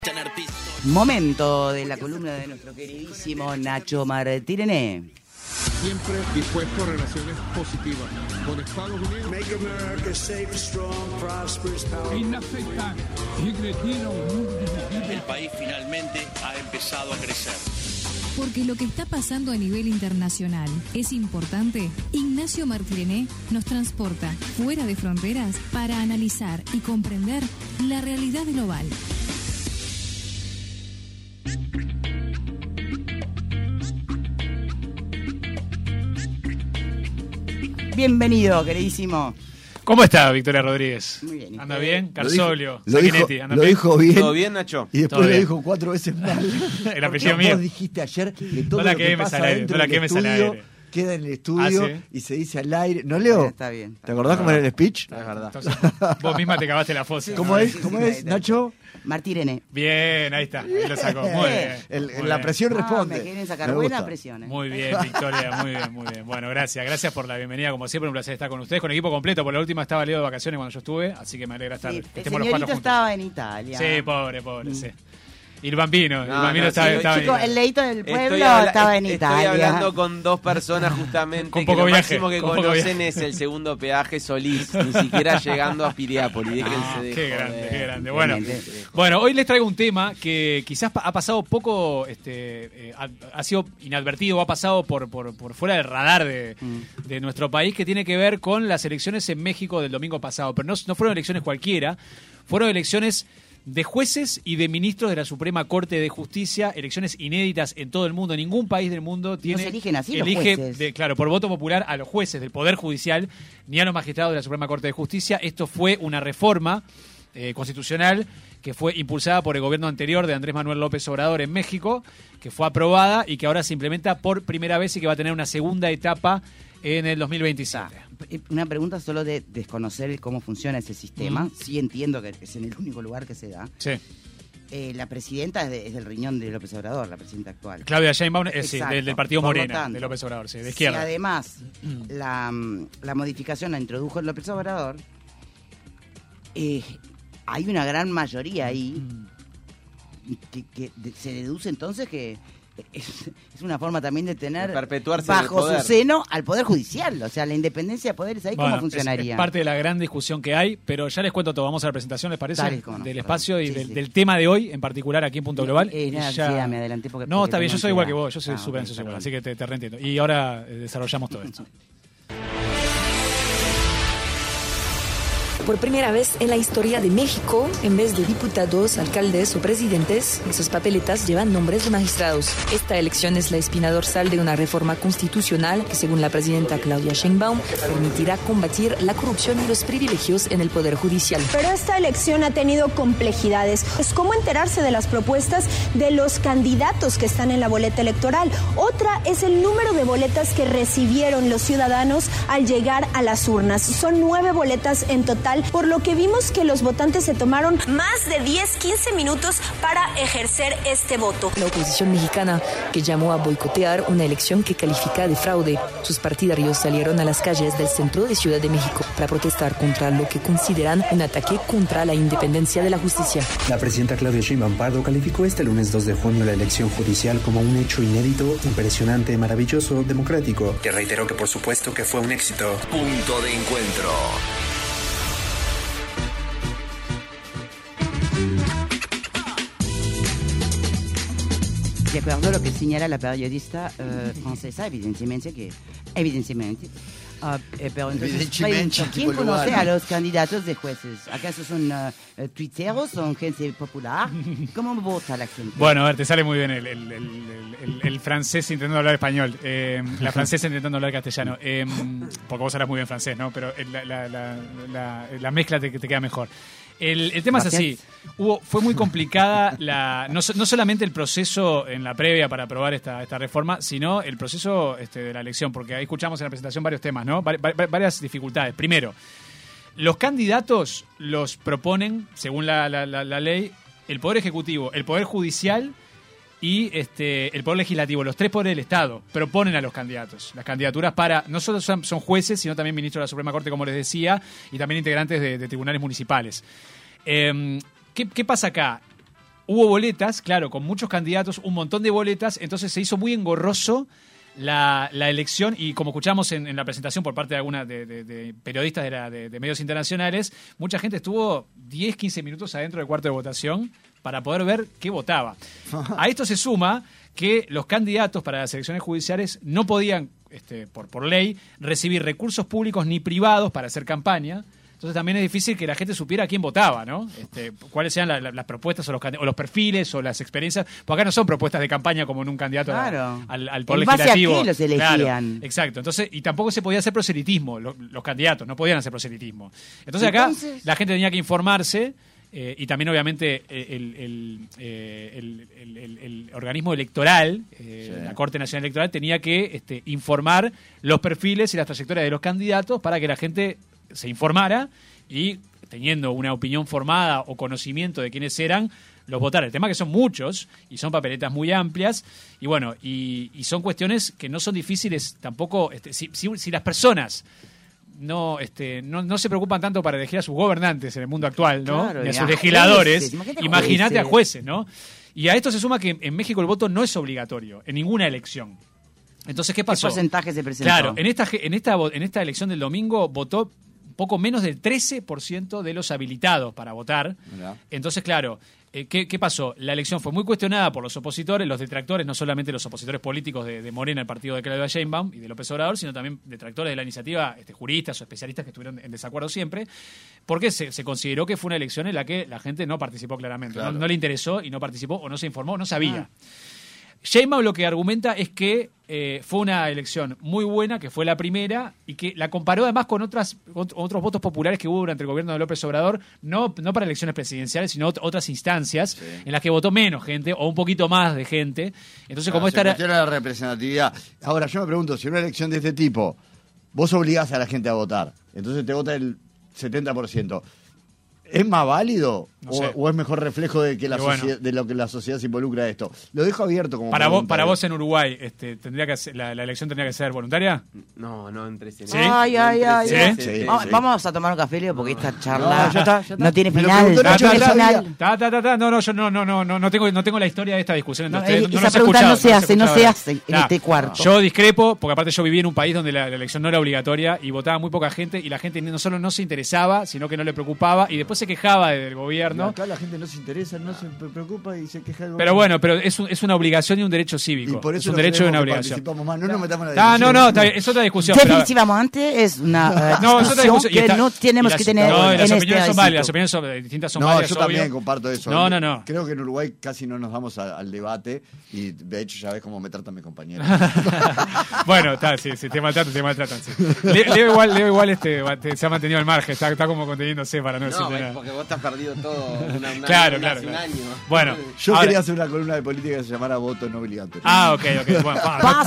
Momento de la columna de nuestro queridísimo Nacho Martínez. Siempre dispuesto a relaciones positivas con Estados Unidos. Make America safe, strong, prosperous, powerful. Inaceptable. Regretir a un mundo dividido. El país finalmente ha empezado a crecer. Porque lo que está pasando a nivel internacional es importante, Ignacio Martínez nos transporta fuera de fronteras para analizar y comprender la realidad global. Bienvenido, queridísimo. ¿Cómo está Victoria Rodríguez? Muy bien. ¿Anda bien? Lo Carsolio, dijo, Sanguinetti, ¿anda lo bien? dijo bien. ¿Todo bien, Nacho? Y después Todo lo bien. dijo 4 veces mal. El apellido Porque mío. Vos dijiste ayer que todo No la lo que quemes pasa al aire, dentro no la del quemes al estudio aire. queda en el estudio ¿sí? y se dice al aire. ¿No, Leo? Está bien. ¿Te acordás cómo era el speech? Es verdad. Entonces, vos misma te cavaste la fosa. ¿Cómo es, Nacho? Martínez. Bien, ahí está. Ahí lo sacó. Muy bien. Muy La bien. presión responde. Me quieren sacar Me buenas gusta. presiones. Muy bien, Victoria, muy bien, muy bien. Bueno, gracias por la bienvenida, como siempre, un placer estar con ustedes, con equipo completo, por la última estaba Leo de vacaciones cuando yo estuve, así que me alegra estar, Sí, el estemos los cuatro señorito juntos. estaba en Italia. Sí, pobre, sí. Y el bambino No, estaba sí, en Chico, Italia. el leito del pueblo Estoy estaba en Italia. Estoy hablando con dos personas justamente Con que poco lo viaje, máximo que con poco conocen viaje. es el segundo peaje Solís, ni siquiera llegando a Piriápolis. Déjense de Qué joder. grande, qué grande. Realmente. Bueno, hoy les traigo un tema que quizás ha pasado poco, ha sido inadvertido o ha pasado por fuera del radar de nuestro país, que tiene que ver con las elecciones en México del domingo pasado. Pero no fueron elecciones cualquiera, fueron elecciones de jueces y de ministros de la Suprema Corte de Justicia, elecciones inéditas en todo el mundo. Ningún país del mundo tiene, se eligen así los elige jueces. claro, por voto popular a los jueces del Poder Judicial ni a los magistrados de la Suprema Corte de Justicia. Esto fue una reforma constitucional que fue impulsada por el gobierno anterior de Andrés Manuel López Obrador en México, que fue aprobada y que ahora se implementa por primera vez y que va a tener una segunda etapa en el 2027. Una pregunta solo de desconocer cómo funciona ese sistema. Sí entiendo que es en el único lugar que se da. Sí. La presidenta es del riñón de López Obrador, la presidenta actual. Claudia Sheinbaum, sí, Exacto. del partido Por lo Morena, tanto, de López Obrador, sí, de Si izquierda. además la modificación la introdujo López Obrador, hay una gran mayoría ahí que se deduce entonces que es una forma también de tener De perpetuarse en el bajo poder. su seno al Poder Judicial. O sea, la independencia de poderes ahí, Bueno, ¿cómo funcionaría? Es parte de la gran discusión que hay, pero ya les cuento todo. Vamos a la presentación, ¿les parece? Dale, cómo no, del dale. espacio y Sí, del, sí. del tema de hoy, en particular aquí en Punto Global. Y Nada, ya- sí, me adelanté porque No, está tengo bien, yo soy igual que ansiedad. vos, yo soy súper Ok, ansioso igual, perdón. así que te reentiendo. Y ahora desarrollamos todo esto. Por primera vez en la historia de México, en vez de diputados, alcaldes o presidentes, esas papeletas llevan nombres de magistrados. Esta elección es la espina dorsal de una reforma constitucional que, según la presidenta Claudia Sheinbaum, permitirá combatir la corrupción y los privilegios en el Poder Judicial. Pero esta elección ha tenido complejidades. Es cómo enterarse de las propuestas de los candidatos que están en la boleta electoral. Otra es el número de boletas que recibieron los ciudadanos al llegar a las urnas. Son 9 boletas en total, por lo que vimos que los votantes se tomaron más de 10-15 minutos para ejercer este voto. La oposición mexicana, que llamó a boicotear una elección que califica de fraude. Sus partidarios salieron a las calles del centro de Ciudad de México para protestar contra lo que consideran un ataque contra la independencia de la justicia. La presidenta Claudia Sheinbaum Pardo calificó este lunes 2 de junio la elección judicial como un hecho inédito, impresionante, maravilloso, democrático, que reiteró que por supuesto que fue un éxito. Punto de encuentro. De acuerdo a lo que señala la periodista francesa, evidentemente, pero entonces, Evidentemente, ¿quién tipo conoce lugar. a los candidatos de jueces? ¿Acaso son tuiteros? ¿Son gente popular? ¿Cómo vota la gente? Bueno, a ver, te sale muy bien el francés intentando hablar español, la francesa intentando hablar castellano, porque vos hablas muy bien francés, ¿no? Pero la mezcla te queda mejor. El tema es así, fue muy complicada no solamente el proceso en la previa para aprobar esta reforma, sino el proceso de la elección, porque ahí escuchamos en la presentación varios temas, ¿no? Varias dificultades. Primero, los candidatos los proponen, según la ley, el Poder Ejecutivo, el Poder Judicial y el Poder Legislativo. Los 3 poderes del Estado proponen a los candidatos. Las candidaturas no solo son jueces, sino también ministros de la Suprema Corte, como les decía, y también integrantes de tribunales municipales. ¿Qué pasa acá? hubo boletas, claro, con muchos candidatos, un montón de boletas, entonces se hizo muy engorroso la elección, y como escuchamos en la presentación por parte de algunas de periodistas de medios internacionales, mucha gente estuvo 10, 15 minutos adentro del cuarto de votación para poder ver qué votaba. A esto se suma que los candidatos para las elecciones judiciales no podían, por ley, recibir recursos públicos ni privados para hacer campaña. Entonces también es difícil que la gente supiera a quién votaba, ¿no? Cuáles sean las propuestas o los perfiles o las experiencias. Porque acá no son propuestas de campaña como en un candidato al poder legislativo. ¿En base a qué los elegían? Claro, exacto. Entonces, y tampoco se podía hacer proselitismo. Los candidatos no podían hacer proselitismo. Entonces acá la gente tenía que informarse. Y también obviamente el organismo electoral, la Corte Nacional Electoral, tenía que informar los perfiles y las trayectorias de los candidatos para que la gente se informara y, teniendo una opinión formada o conocimiento de quiénes eran, los votara. El tema es que son muchos y son papeletas muy amplias y bueno, y son cuestiones que no son difíciles tampoco. Si las personas no se preocupan tanto para elegir a sus gobernantes en el mundo actual, ¿no? Claro, ni a sus legisladores, imagínate a jueces, jueces, ¿no? Y a esto se suma que en México el voto no es obligatorio en ninguna elección. Entonces, ¿qué pasó? ¿Qué porcentaje se presentó? Claro, en esta elección del domingo votó poco menos del 13% de los habilitados para votar. Mirá. Entonces, claro, ¿qué pasó? La elección fue muy cuestionada por los opositores, los detractores, no solamente los opositores políticos de Morena, el partido de Claudia Sheinbaum y de López Obrador, sino también detractores de la iniciativa, juristas o especialistas que estuvieron en desacuerdo siempre, porque se consideró que fue una elección en la que la gente no participó claramente, claro. no le interesó y no participó o no se informó, no sabía. Sheinbaum lo que argumenta es que fue una elección muy buena, que fue la primera, y que la comparó además con otros votos populares que hubo durante el gobierno de López Obrador, no para elecciones presidenciales, sino otras instancias en las que votó menos gente o un poquito más de gente. Entonces, como esta era la representatividad. Ahora, yo me pregunto, si en una elección de este tipo vos obligás a la gente a votar, entonces te vota el 70%. ¿Es más válido o es mejor reflejo de que de lo que la sociedad se involucra a esto? Lo dejo abierto como para vos en Uruguay, tendría que ser, la elección tendría que ser voluntaria. No entre ¿Sí? Ay. Sí. Vamos a tomar un café, Leo, porque esta charla ya está. No tiene final. No tengo la historia de esta discusión. Esa pregunta no se hace en este cuarto. Yo discrepo, porque aparte yo viví en un país donde la elección no era obligatoria y votaba muy poca gente, y la gente no solo no se interesaba, sino que no le preocupaba, y después se quejaba del gobierno. Acá la gente no se interesa, no se preocupa y se queja del gobierno. Pero bueno, es una obligación y un derecho cívico. Y por eso es un derecho y una obligación. Más. No nos metamos en la discusión. No, es otra discusión. Definitivamente es una discusión que no tenemos que tener en las este opiniones son válidas, las opiniones son distintas, son válidas. Yo también comparto eso. No. Creo que en Uruguay casi no nos vamos al debate y de hecho ya ves cómo me tratan mis compañeros. Bueno, sí, te maltratan. Sí. Leo igual se ha mantenido al margen, está como conteniéndose para no decir nada. Porque vos te has perdido todo claro. un año. Bueno, yo quería hacer una columna de política que se llamara Voto No Obligatorio. Ok. Bueno,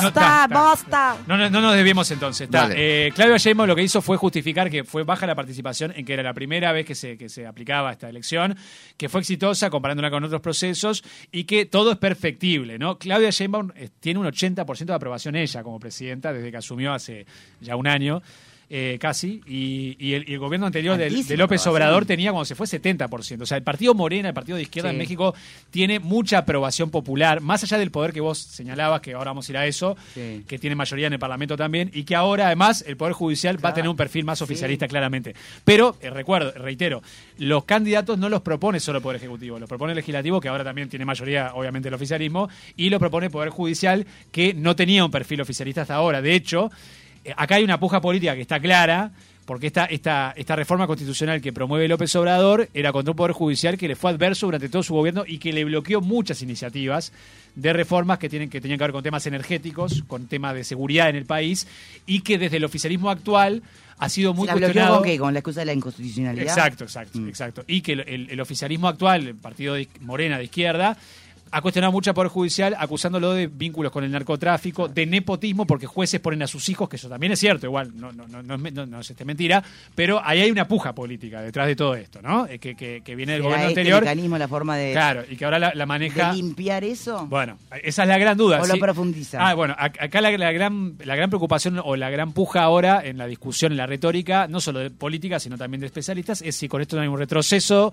¡Basta! No nos desviemos entonces. Claudia Sheinbaum lo que hizo fue justificar que fue baja la participación, en que era la primera vez que se aplicaba esta elección, que fue exitosa comparándola con otros procesos y que todo es perfectible, ¿no? Claudia Sheinbaum tiene un 80% de aprobación ella como presidenta desde que asumió hace ya un año. Casi, y el gobierno anterior de López Obrador tenía cuando se fue 70%. O sea, el partido Morena, el partido de izquierda en México, tiene mucha aprobación popular, más allá del poder que vos señalabas, que ahora vamos a ir a eso, que tiene mayoría en el Parlamento también, y que ahora además el Poder Judicial va a tener un perfil más oficialista claramente. Pero, reitero, los candidatos no los propone solo el Poder Ejecutivo, los propone el Legislativo, que ahora también tiene mayoría, obviamente, el oficialismo, y lo propone el Poder Judicial, que no tenía un perfil oficialista hasta ahora. De hecho, acá hay una puja política que está clara, porque esta reforma constitucional que promueve López Obrador era contra un Poder Judicial que le fue adverso durante todo su gobierno y que le bloqueó muchas iniciativas de reformas que tenían que ver con temas energéticos, con temas de seguridad en el país, y que desde el oficialismo actual ha sido muy cuestionado. ¿Con qué? ¿Con la excusa de la inconstitucionalidad? Exacto. Y que el oficialismo actual, el partido Morena de izquierda, ha cuestionado mucho al Poder Judicial, acusándolo de vínculos con el narcotráfico, de nepotismo, porque jueces ponen a sus hijos, que eso también es cierto, igual no es mentira, pero ahí hay una puja política detrás de todo esto, ¿no? Que viene del gobierno anterior. El mecanismo, la forma de... Claro, y que ahora la maneja... ¿De limpiar eso? Bueno, esa es la gran duda. ¿O lo profundiza? Bueno, acá la gran preocupación o la gran puja ahora en la discusión, en la retórica, no solo de política, sino también de especialistas, es si con esto no hay un retroceso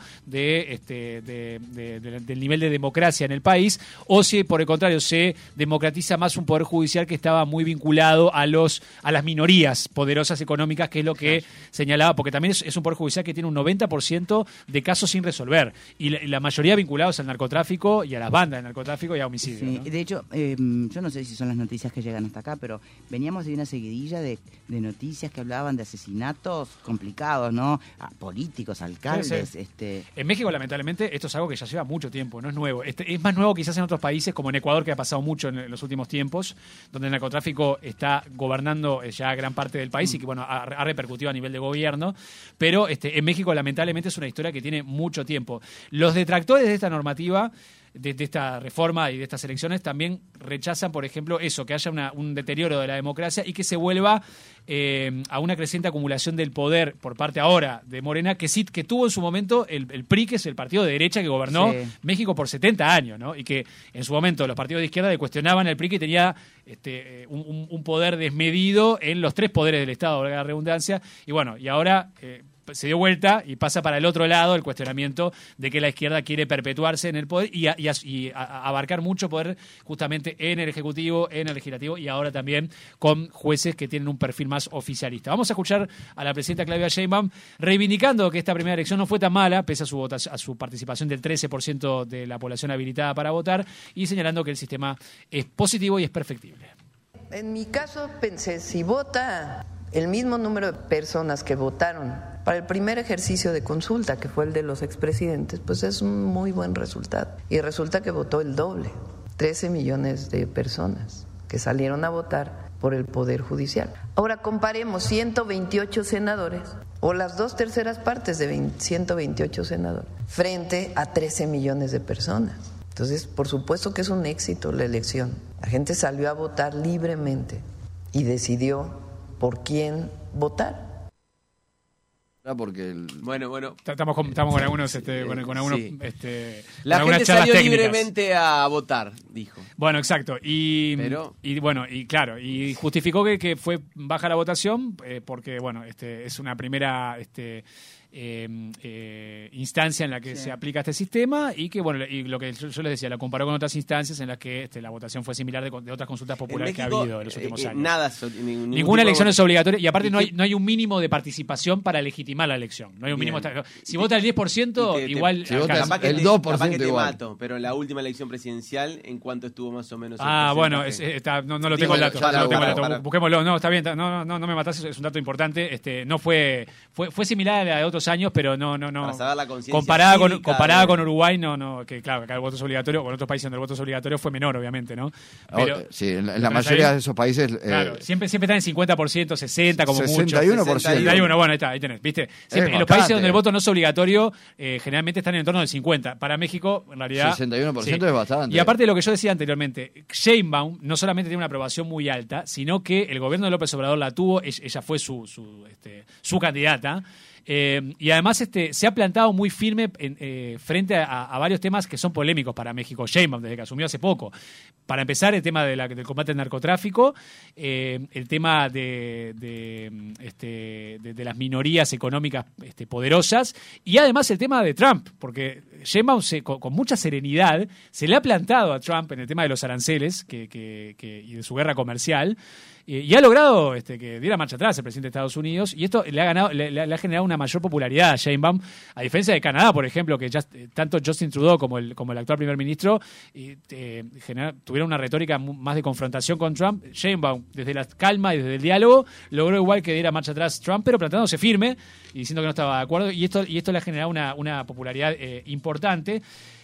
del nivel de democracia en el país, o si por el contrario se democratiza más un poder judicial que estaba muy vinculado a las minorías poderosas económicas, que es lo que señalaba, porque también es un poder judicial que tiene un 90% de casos sin resolver, y la mayoría vinculados al narcotráfico y a las bandas de narcotráfico y a homicidio. Sí, ¿no? de hecho, yo no sé si son las noticias que llegan hasta acá, pero veníamos de una seguidilla de noticias que hablaban de asesinatos complicados, ¿no? Políticos, alcaldes. Sí. En México, lamentablemente, esto es algo que ya lleva mucho tiempo, no es nuevo. Es más nuevo quizás en otros países, como en Ecuador, que ha pasado mucho en los últimos tiempos, donde el narcotráfico está gobernando ya gran parte del país y que, bueno, ha repercutido a nivel de gobierno. Pero en México, lamentablemente, es una historia que tiene mucho tiempo. Los detractores de esta normativa, de esta reforma y de estas elecciones, también rechazan, por ejemplo, eso, que haya un deterioro de la democracia y que se vuelva a una creciente acumulación del poder por parte ahora de Morena, que tuvo en su momento el PRI, que es el partido de derecha que gobernó México por 70 años, ¿no? Y que en su momento los partidos de izquierda le cuestionaban al PRI, que tenía un poder desmedido en los tres poderes del Estado, valga la redundancia, y bueno, y ahora... se dio vuelta y pasa para el otro lado el cuestionamiento de que la izquierda quiere perpetuarse en el poder y abarcar mucho poder justamente en el Ejecutivo, en el Legislativo y ahora también con jueces que tienen un perfil más oficialista. Vamos a escuchar a la presidenta Claudia Sheinbaum reivindicando que esta primera elección no fue tan mala, pese a su participación del 13% de la población habilitada para votar, y señalando que el sistema es positivo y es perfectible. En mi caso pensé, si vota el mismo número de personas que votaron para el primer ejercicio de consulta, que fue el de los expresidentes, pues es un muy buen resultado. Y resulta que votó el doble, 13 millones de personas que salieron a votar por el Poder Judicial. Ahora comparemos 128 senadores, o las 2/3 partes de 128 senadores, frente a 13 millones de personas. Entonces, por supuesto que es un éxito la elección. La gente salió a votar libremente y decidió por quién votar. Porque bueno estamos con algunos con algunos sí. La gente charlas salió técnicas. libremente a votar, dijo. Bueno, exacto. Y justificó que fue baja la votación porque bueno, es una primera instancia en la que se aplica este sistema y que bueno, y lo que yo les decía, la comparó con otras instancias en las que la votación fue similar de otras consultas populares México, que ha habido en los últimos años. Ninguna elección es obligatoria y aparte no hay un mínimo de participación para legitimar la elección. No hay un mínimo. Si vota el 10%, igual si vota el 2% te igual. mato, pero en la última elección presidencial, ¿en cuánto estuvo más o menos? Bueno, no lo tengo el dato. Busquémoslo. No, está bien. No me matás, es un dato importante. No fue similar a la de otros años, pero no. Para saber la conciencia comparada con Uruguay, que claro, acá el voto es obligatorio, con otros países donde el voto es obligatorio fue menor, obviamente, ¿no? Pero, sí, en la mayoría de esos países. Claro, siempre están en 50%, 60% como 61%. mucho. 61%, bueno, ahí tenés, ¿viste? En los países donde el voto no es obligatorio, generalmente están en torno del 50%. Para México, en realidad. 61% es bastante. Y aparte de lo que yo decía anteriormente, Sheinbaum no solamente tiene una aprobación muy alta, sino que el gobierno de López Obrador la tuvo, ella fue su candidata. Y además se ha plantado muy firme frente a varios temas que son polémicos para México. Sheinbaum, desde que asumió hace poco. Para empezar, el tema del combate al narcotráfico, el tema de las minorías económicas poderosas, y además el tema de Trump, porque Sheinbaum con mucha serenidad se le ha plantado a Trump en el tema de los aranceles y de su guerra comercial. Y ha logrado que diera marcha atrás el presidente de Estados Unidos, y esto le ha generado una mayor popularidad a Sheinbaum, a diferencia de Canadá, por ejemplo, que tanto Justin Trudeau como el actual primer ministro tuvieron una retórica más de confrontación con Trump. Sheinbaum, desde la calma y desde el diálogo, logró igual que diera marcha atrás Trump, pero plantándose firme y diciendo que no estaba de acuerdo, y esto le ha generado una popularidad importante.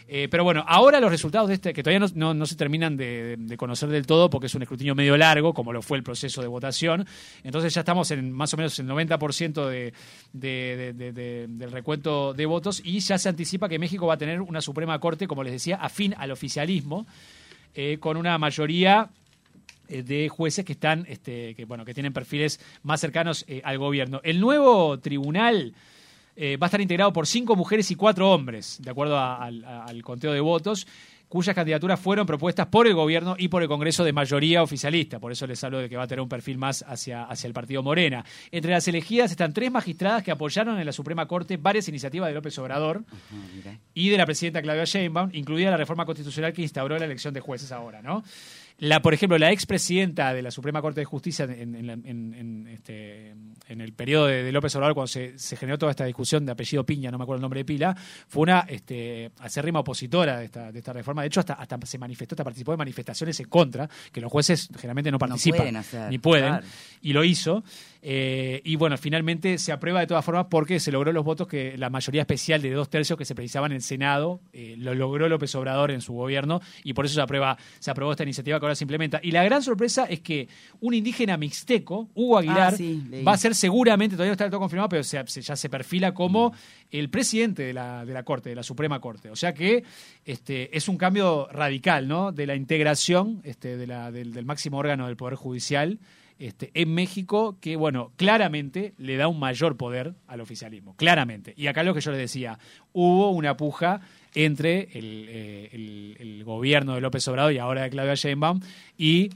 Pero bueno, ahora los resultados de este, que todavía no se terminan de conocer del todo porque es un escrutinio medio largo, como lo fue el proceso de votación. Entonces ya estamos en más o menos el 90% del recuento de votos y ya se anticipa que México va a tener una Suprema Corte, como les decía, afín al oficialismo, con una mayoría de jueces que están, que tienen perfiles más cercanos al gobierno. El nuevo tribunal va a estar integrado por 5 mujeres y 4 hombres, de acuerdo al conteo de votos, cuyas candidaturas fueron propuestas por el gobierno y por el Congreso de mayoría oficialista. Por eso les hablo de que va a tener un perfil más hacia el partido Morena. Entre las elegidas están 3 magistradas que apoyaron en la Suprema Corte varias iniciativas de López Obrador y de la presidenta Claudia Sheinbaum, incluida la reforma constitucional que instauró la elección de jueces ahora, ¿no? Por ejemplo, la expresidenta de la Suprema Corte de Justicia en el periodo de López Obrador, cuando se generó toda esta discusión de apellido Piña, no me acuerdo el nombre de pila, fue una acérrima opositora de esta reforma. De hecho, hasta participó de manifestaciones en contra, que los jueces generalmente no participan, ni pueden, claro. Y lo hizo. Y bueno, finalmente se aprueba de todas formas porque se logró los votos que la mayoría especial de 2/3 que se precisaban en el Senado, lo logró López Obrador en su gobierno y por eso se aprobó esta iniciativa que ahora se implementa. Y la gran sorpresa es que un indígena mixteco, Hugo Aguilar, va a ser seguramente, todavía no está del todo confirmado, pero ya se perfila como el presidente de la Corte, de la Suprema Corte. O sea que es un cambio radical, ¿no?, de la integración del máximo órgano del Poder Judicial en México, que, bueno, claramente le da un mayor poder al oficialismo, claramente. Y acá lo que yo les decía, hubo una puja entre el gobierno de López Obrador y ahora de Claudia Sheinbaum y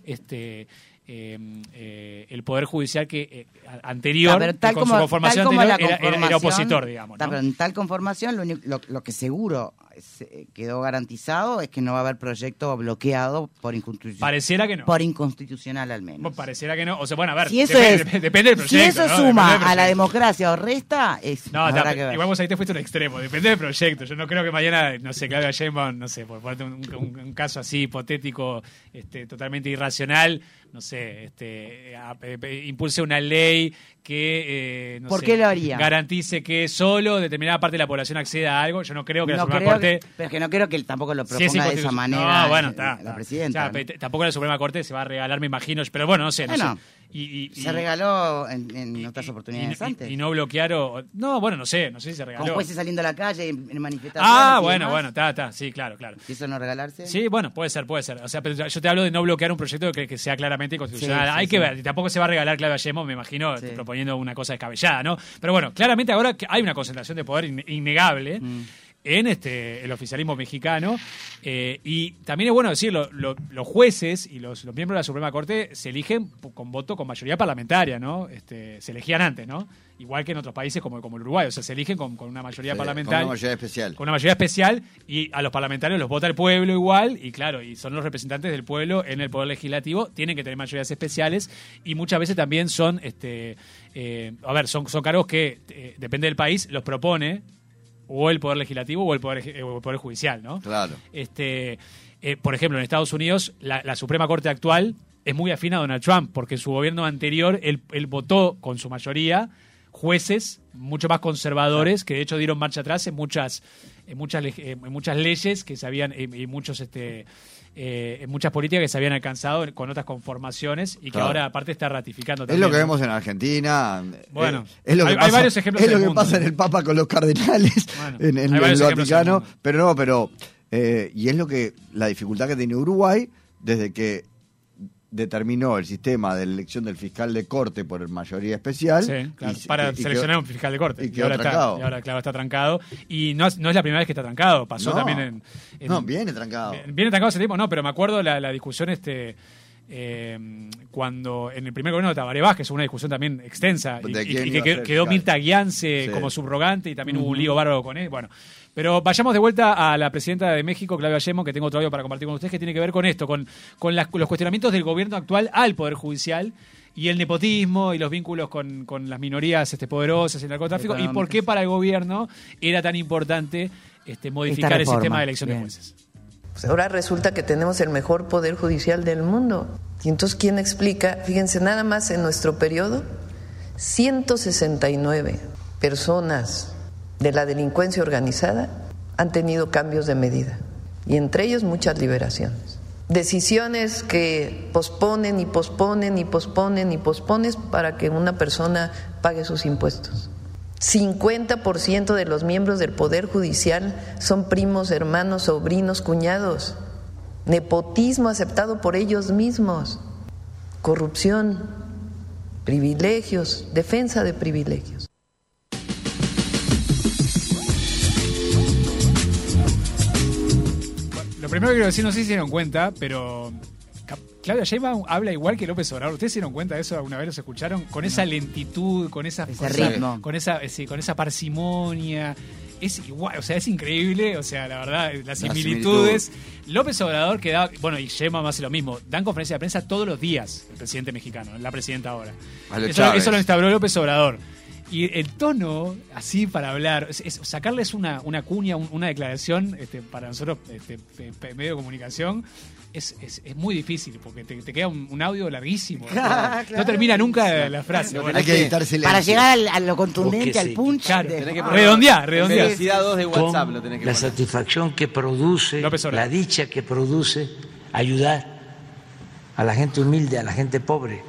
el Poder Judicial que anterior, con su conformación anterior, era opositor, digamos, ¿no? Pero en tal conformación, lo que seguro quedó garantizado es que no va a haber proyecto bloqueado por inconstitucional. Pareciera que no. Por inconstitucional, al menos. Pareciera que no. O sea, bueno, a ver, si depende del proyecto. Si eso suma a la democracia o resta, habrá que ver. Igual vos ahí te fuiste a un extremo. Depende del proyecto. Yo no creo que mañana, no sé, Claudia Sheinbaum, no sé, por ponerte un caso así hipotético, totalmente irracional, no sé, impulse una ley que ¿Por qué lo haría? Garantice que solo determinada parte de la población acceda a algo. Yo no creo que la Suprema Corte... Pero es que no creo que él tampoco lo proponga de esa manera. No, bueno, la presidenta. O sea, tampoco la Suprema Corte se va a regalar, me imagino, pero bueno, no sé. Se regaló en otras oportunidades antes. Y no bloquearon... No, bueno, no sé si se regaló. Con jueces saliendo a la calle en manifestaciones. Bueno, está, sí, claro. ¿Y eso no regalarse? Sí, bueno, puede ser. O sea, pero yo te hablo de no bloquear un proyecto que sea claramente inconstitucional. Hay que ver, tampoco se va a regalar Claudia Sheinbaum, me imagino, proponiendo una cosa descabellada, ¿no? Pero bueno, claramente ahora que hay una concentración de poder innegable en el oficialismo mexicano, y también es bueno decirlo, los jueces y los miembros de la Suprema Corte se eligen con voto con mayoría parlamentaria, ¿no? Se elegían antes, ¿no? Igual que en otros países como el Uruguay, o sea, se eligen con una mayoría parlamentaria. Con una mayoría especial. Con una mayoría especial, y a los parlamentarios los vota el pueblo igual, y claro, y son los representantes del pueblo en el Poder Legislativo, tienen que tener mayorías especiales, y muchas veces también son, son cargos que, depende del país, los propone o el Poder Legislativo o el Poder Judicial, ¿no? Claro. Por ejemplo, en Estados Unidos, la Suprema Corte actual es muy afín a Donald Trump, porque en su gobierno anterior él votó con su mayoría jueces mucho más conservadores, que de hecho dieron marcha atrás en muchas leyes que se habían, y muchos muchas políticas que se habían alcanzado con otras conformaciones y que ahora aparte está ratificando también. Es lo que vemos en Argentina. Bueno, hay varios ejemplos. Es lo que pasa en el Papa con los cardenales, en el Vaticano, y es lo que la dificultad que tiene Uruguay desde que determinó el sistema de elección del fiscal de corte por mayoría especial. Sí, claro, para seleccionar un fiscal de corte. Y ahora trancado. Claro, está trancado. Y no es la primera vez que está trancado. Pasó también viene trancado. Viene trancado hace tiempo, pero me acuerdo la discusión cuando en el primer gobierno de Tabaré Vázquez, una discusión también extensa, y que quedó Mirta Guiance como subrogante, y también hubo un lío bárbaro con él. Bueno, pero vayamos de vuelta a la presidenta de México, Claudia Sheinbaum, que tengo otro audio para compartir con ustedes, que tiene que ver con esto, con los cuestionamientos del gobierno actual al Poder Judicial y el nepotismo y los vínculos con las minorías poderosas y el narcotráfico, y por qué para el gobierno era tan importante modificar el sistema de elección de jueces. Pues ahora resulta que tenemos el mejor poder judicial del mundo. Y entonces, ¿quién explica? Fíjense, nada más en nuestro periodo, 169 personas de la delincuencia organizada han tenido cambios de medida, y entre ellos muchas liberaciones. Decisiones que posponen y posponen y posponen y posponen para que una persona pague sus impuestos. 50% de los miembros del Poder Judicial son primos, hermanos, sobrinos, cuñados. Nepotismo aceptado por ellos mismos. Corrupción, privilegios, defensa de privilegios. Lo primero que quiero decir, no sé si se dieron cuenta, pero Claudia Sheinbaum habla igual que López Obrador. ¿Ustedes se dieron cuenta de eso? ¿Alguna vez los escucharon? Con esa lentitud, con ese ritmo, con esa parsimonia. Es igual, o sea, es increíble, o sea, la verdad, las similitudes. López Obrador queda, bueno, y Sheinbaum hace lo mismo, dan conferencia de prensa todos los días, el presidente mexicano, la presidenta ahora. Eso lo instauró López Obrador. Y el tono, así para hablar, sacarles una cuña, una declaración, para nosotros, medio de comunicación, es muy difícil, porque te queda un audio larguísimo. Claro. No termina nunca la frase. Bueno, hay que editar silencio. Para llegar a lo contundente, al punch. Claro. Redondear. Velocidad 2 de WhatsApp lo tenés que la poner. Satisfacción que produce, la dicha que produce ayudar a la gente humilde, a la gente pobre.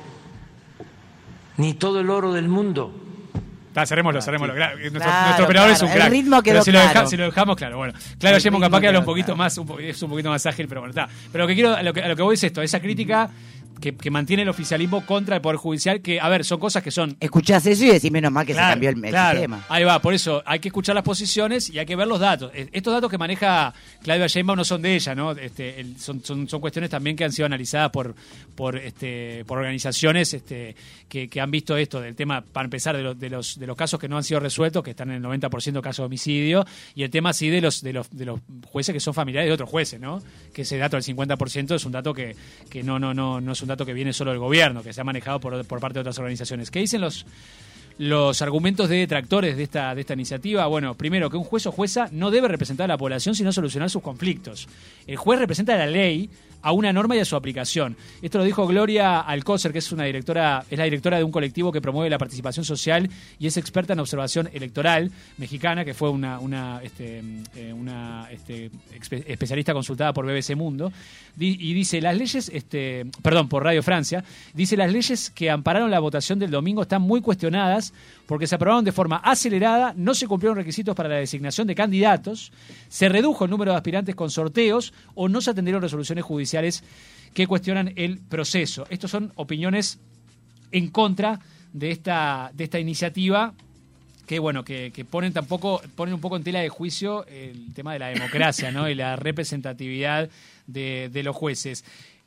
Ni todo el oro del mundo. Cerrémoslo. Nuestro operador es un crack. El ritmo quedó pero si lo dejamos, claro. Bueno, claro, Sheinbaum capaz que habla un poquito más, es un poquito más ágil, pero bueno, está. Pero a lo que voy es esto, esa crítica que mantiene el oficialismo contra el Poder Judicial, que, a ver, son cosas que son... Escuchás eso y decís, menos mal que se cambió el sistema. Ahí va, por eso hay que escuchar las posiciones y hay que ver los datos. Estos datos que maneja Claudia Sheinbaum no son de ella, ¿no? Son cuestiones también que han sido analizadas por organizaciones que han visto esto, del tema, para empezar, de los casos que no han sido resueltos, que están en el 90% de casos de homicidio, y el tema sí de los jueces que son familiares de otros jueces, ¿no? Que ese dato del 50% es un dato que no es un dato que viene solo del gobierno, que se ha manejado por parte de otras organizaciones. ¿Qué dicen los argumentos de detractores de esta iniciativa? Bueno, primero, que un juez o jueza no debe representar a la población, sino solucionar sus conflictos. El juez representa a la ley, a una norma y a su aplicación. Esto lo dijo Gloria Alcócer, que es la directora de un colectivo que promueve la participación social y es experta en observación electoral mexicana, que fue una especialista consultada por BBC Mundo, y dice, las leyes, por Radio Francia, dice, las leyes que ampararon la votación del domingo están muy cuestionadas porque se aprobaron de forma acelerada, no se cumplieron requisitos para la designación de candidatos, se redujo el número de aspirantes con sorteos o no se atendieron resoluciones judiciales que cuestionan el proceso. Estas son opiniones en contra de esta iniciativa que ponen un poco en tela de juicio el tema de la democracia, ¿no? Y la representatividad de los jueces.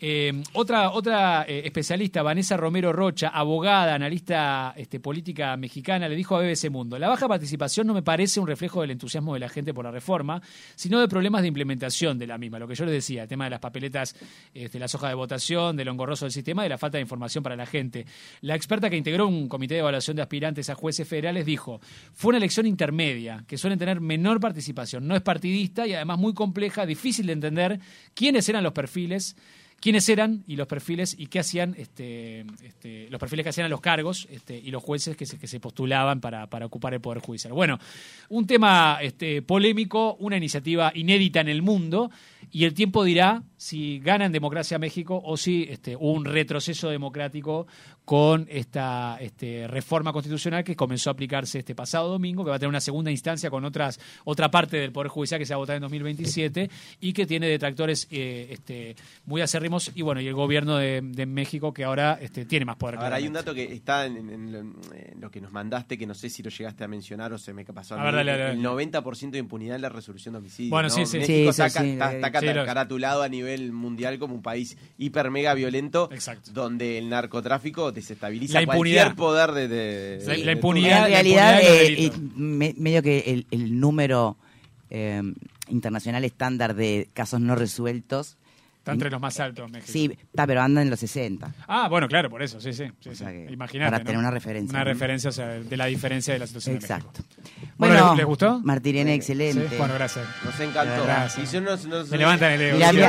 Otra especialista, Vanessa Romero Rocha, abogada, analista política mexicana, le dijo a BBC Mundo: la baja participación no me parece un reflejo del entusiasmo de la gente por la reforma, sino de problemas de implementación de la misma. Lo que yo les decía, el tema de las papeletas, las hojas de votación, de lo engorroso del sistema y de la falta de información para la gente. La experta que integró un comité de evaluación de aspirantes a jueces federales dijo: fue una elección intermedia, que suelen tener menor participación, no es partidista y además muy compleja, difícil de entender quiénes eran los perfiles, quiénes eran y los perfiles y qué hacían los perfiles que hacían a los cargos y los jueces que se postulaban para ocupar el Poder Judicial. Bueno, un tema polémico, una iniciativa inédita en el mundo, y el tiempo dirá si gana en Democracia México o si hubo un retroceso democrático con esta reforma constitucional que comenzó a aplicarse este pasado domingo, que va a tener una segunda instancia con otra parte del Poder Judicial que se va a votar en 2027 y que tiene detractores muy acérrimos, y bueno, y el gobierno de México, que ahora tiene más poder. Ahora, hay un dato que está en lo que nos mandaste, que no sé si lo llegaste a mencionar o se me pasó a mí. Dale. El 90% de impunidad en la resolución de homicidios. Bueno, ¿no? sí. México está caratulado a nivel mundial como un país hiper mega violento. Exacto. Donde el narcotráfico desestabiliza cualquier poder de la impunidad. En realidad, medio que el número internacional estándar de casos no resueltos Está entre los más altos México. Sí, está, pero anda en los 60. Ah, bueno, claro, por eso, sí. Imagínate, para tener una referencia. Una referencia, o sea, de la diferencia de la situación Exacto. de México. Bueno, ¿les gustó? Martirene, excelente. Sí. Bueno, gracias. Nos encantó. Gracias. Y si nos me levantan el ego. Mirá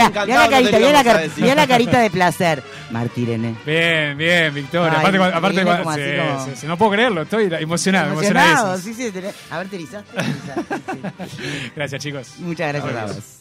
la carita de placer. Martirene. Bien, Victoria. Aparte no puedo creerlo, estoy emocionado. Sí, a ver, te erizaste. Gracias, chicos. Muchas gracias a vos.